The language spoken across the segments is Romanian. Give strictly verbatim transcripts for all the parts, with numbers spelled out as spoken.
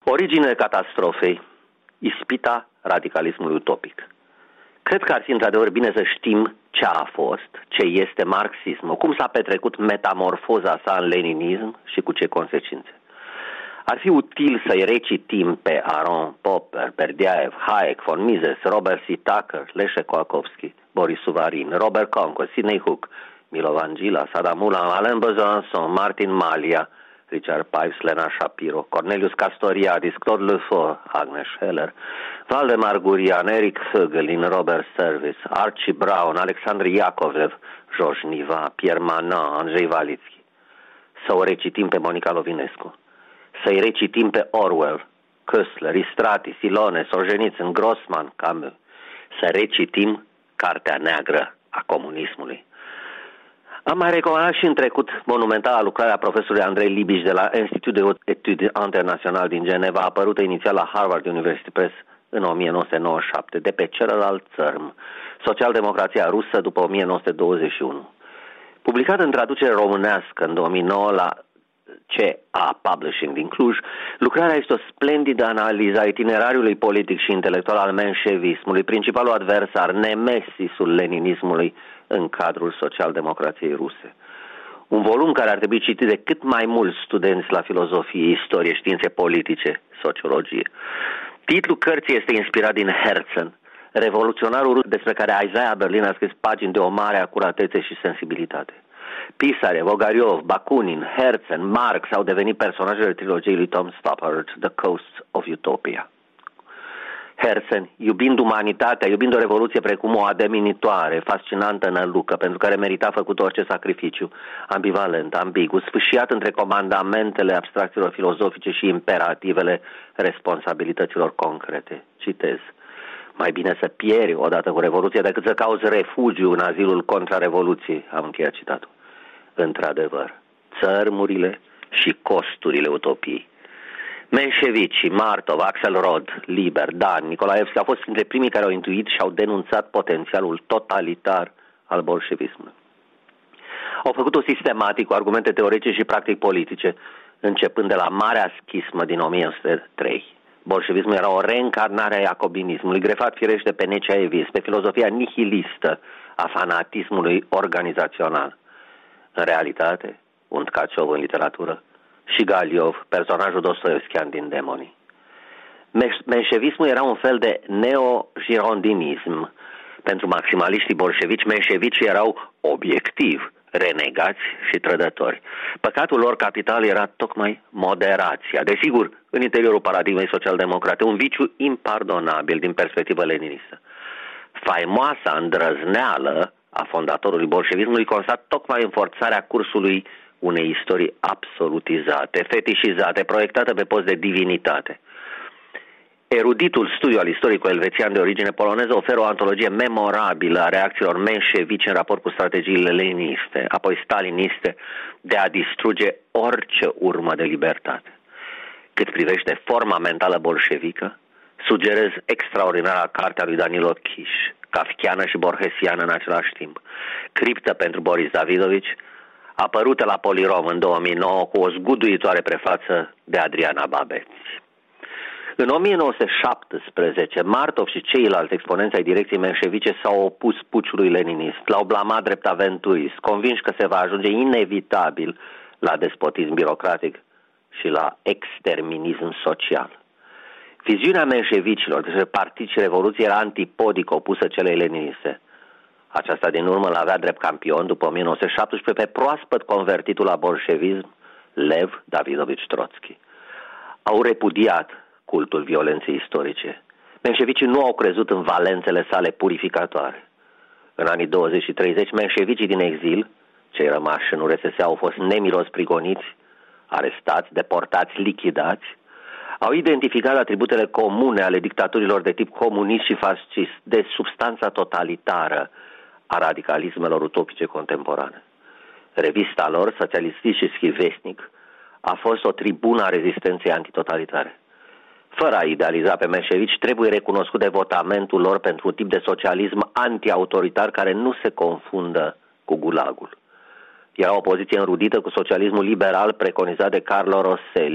Originele catastrofei, ispita radicalismului utopic. Cred că ar fi într-adevăr bine să știm ce a fost, ce este marxismul, cum s-a petrecut metamorfoza sa în leninism și cu ce consecințe. Ar fi util să-i recitim pe Aron, Popper, Berdiaev, Hayek, von Mises, Robert C. Tucker, Leszek Kolakowski, Boris Suvarin, Robert Conquest, Sidney Hook, Milovan Gila, Saddam Ulan, Alain Besançon, Martin Malia, Richard Pipes, Lena Shapiro, Cornelius Castoriadis, Claude Lefort, Agnes Heller, Valdemar Gurian, Eric Högelin, Robert Service, Archie Brown, Alexandru Iacovev, Georges Niva, Pierre Manant, Andrei Valitski. Să o recitim pe Monica Lovinescu, să-i recitim pe Orwell, Köstler, Istrati, Silone, Solzhenitsyn, Grossman, Camus, să recitim Cartea Neagră a comunismului. Am mai recomandat și în trecut monumentala lucrarea profesorului Andrei Libiș de la Institutul de Etudes Internaționale din Geneva, apărută inițial la Harvard University Press în o mie nouă sute nouăzeci și șapte, de pe celălalt țărm, Socialdemocrația rusă după o mie nouă sute douăzeci și unu. Publicat în traducere românească în două mii nouă la C A Publishing din Cluj, lucrarea este o splendidă analiză a itinerariului politic și intelectual al menșevismului, principalul adversar, nemesisul leninismului în cadrul socialdemocrației ruse. Un volum care ar trebui citit de cât mai mulți studenți la filozofie, istorie, științe politice, sociologie. Titlul cărții este inspirat din Herzen, revoluționarul rus despre care Isaiah Berlin a scris pagini de o mare acuratețe și sensibilitate. Pisarev, Ogariov, Bakunin, Herzen, Marx au devenit personajele trilogiei lui Tom Stoppard, The Coasts of Utopia. Herzen, iubind umanitatea, iubind o revoluție precum o ademinitoare, fascinantă nălucă, pentru care merita făcut orice sacrificiu, ambivalent, ambigu, sfâșiat între comandamentele abstracțiilor filozofice și imperativele responsabilităților concrete. Citez: mai bine să pieri odată cu revoluția decât să cauți refugiu în azilul contra-revoluției, am încheiat citatul. Într-adevăr, țărmurile și costurile utopiei. Menșevicii, Martov, Axel Rod, Liber, Dan, Nicolaevski au fost printre primii care au intuit și au denunțat potențialul totalitar al bolșevismului. Au făcut-o sistematic, cu argumente teoretice și practic politice, începând de la Marea Schismă din o mie nouă sute trei. Bolșevismul era o reîncarnare a iacobinismului, grefat firește pe neceaevism, pe filozofia nihilistă a fanatismului organizațional. În realitate, un Tkaciov în literatură și Galiov, personajul Dostoevskian din Demonii. Menșevismul era un fel de neo-girondinism. Pentru maximaliștii bolșevici, menșevicii erau obiectiv renegați și trădători. Păcatul lor capital era tocmai moderația. Desigur, în interiorul paradigmei social-democrate, un viciu impardonabil din perspectivă leninistă. Faimoasa îndrăzneală a fondatorului bolșevismului consta tocmai în forțarea cursului unei istorii absolutizate, fetișizate, proiectate pe post de divinitate. Eruditul studiu al istoricului elvețian de origine poloneză oferă o antologie memorabilă a reacțiilor menșevici în raport cu strategiile leniniste, apoi staliniste, de a distruge orice urmă de libertate. Cât privește forma mentală bolșevică, sugerez extraordinara cartea lui Danilo Kish, kafkiană și borhesiană în același timp, Criptă pentru Boris Davidovici, apărută la Polirom în două mii nouă cu o zguduitoare prefață de Adriana Babeți. În o mie nouă sute șaptesprezece, Martov și ceilalți exponenți ai direcției menșevice s-au opus puciului leninist, l-au blamat drept aventurist, convinși că se va ajunge inevitabil la despotism birocratic și la exterminism social. Viziunea menșevicilor despre partid și revoluție era antipodic opusă celei leniniste. Aceasta din urmă l-avea drept campion după o mie nouă sute șaptesprezece pe proaspăt convertitul la bolșevism, Lev Davidovich Trotski. Au repudiat cultul violenței istorice. Menșevicii nu au crezut în valențele sale purificatoare. În anii douăzeci și treizeci, menșevicii din exil, cei rămași în U R S S, au fost nemilos prigoniți, arestați, deportați, lichidați, au identificat atributele comune ale dictaturilor de tip comunist și fascist, de substanța totalitară a radicalismelor utopice contemporane. Revista lor, Socialistisch Vesnik, a fost o tribună a rezistenței antitotalitare. Fără a idealiza pe menșevici, trebuie recunoscut devotamentul lor pentru un tip de socialism anti-autoritar care nu se confundă cu gulagul. Era o poziție înrudită cu socialismul liberal preconizat de Carlo Rosselli,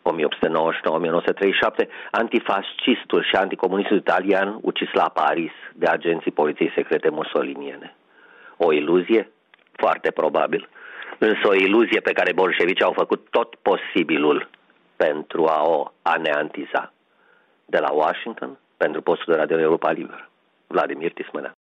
o mie opt sute nouăzeci și nouă - o mie nouă sute treizeci și șapte, antifascistul și anticomunistul italian ucis la Paris de agenții poliției secrete mussoliniene. O iluzie? Foarte probabil. Însă o iluzie pe care bolșevicii au făcut tot posibilul pentru a o aneantiza. De la Washington, pentru postul de Radio Europa Liberă. Vladimir Tismănean.